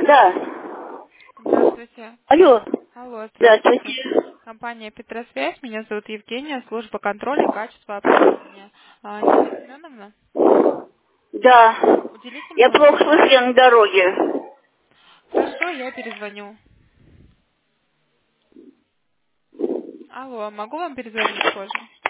Да. Здравствуйте. Алло. Алло, здравствуйте. Здравствуйте. Компания Петросвязь. Меня зовут Евгения, служба контроля и качества обслуживания. Нина Семеновна, Да. уделите Я минуту плохо времени. слышу на дороге. Хорошо, я перезвоню. Алло, могу вам перезвонить позже?